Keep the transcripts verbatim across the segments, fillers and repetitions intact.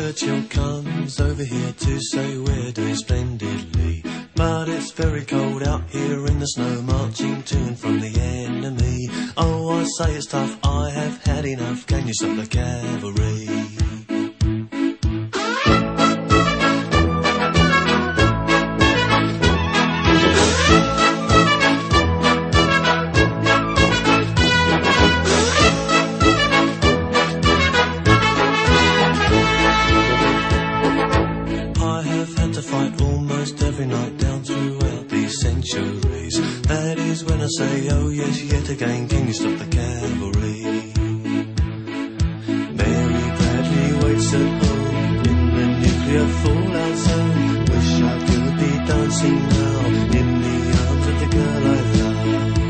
Churchill comes over here to say we're doing splendidly. But it's very cold out here in the snow, marching to and from the enemy. Oh, I say it's tough, I have had enough. Can you stop the cavalry? That is when I say, oh yes, yet again, can you stop the cavalry? Mary Bradley waits at home in the nuclear fallout zone. Wish I could be dancing now in the arms of the girl I love.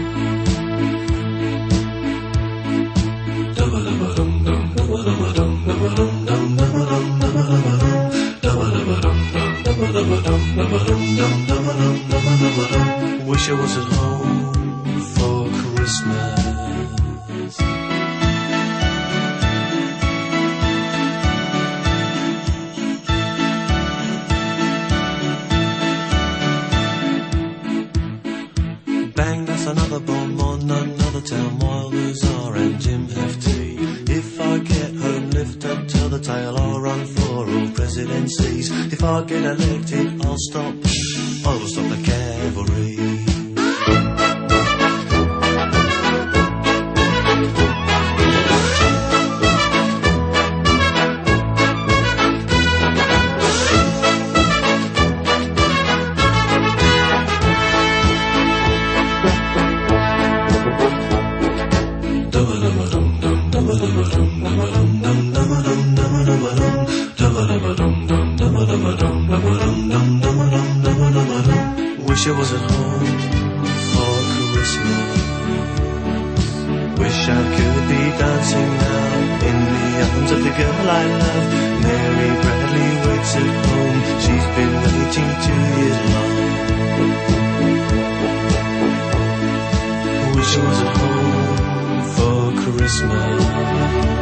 Dum-ba-dum-ba-dum-dum, dum-ba-dum-ba-dum, dum-ba-dum-dum, dum-ba-dum, dum-ba-dum-ba-dum, dum-ba-dum-ba-dum, dum-ba-dum-ba-dum, dum-ba-dum-dum-dum-dum-dum-dum. Wish I was at home for Christmas. Bang, that's another bomb on another town. Wilders are and Jim Hefty. If I get home, lift up, tell the tale. I'll run for all presidencies. If I get elected, I'll stop. I will stop the cavalry. Wish I was at home for Christmas. Wish I could be dancing now in the arms of the girl I love. Mary Bradley waits at home. She's been waiting two years long. Wish I was at home for Christmas.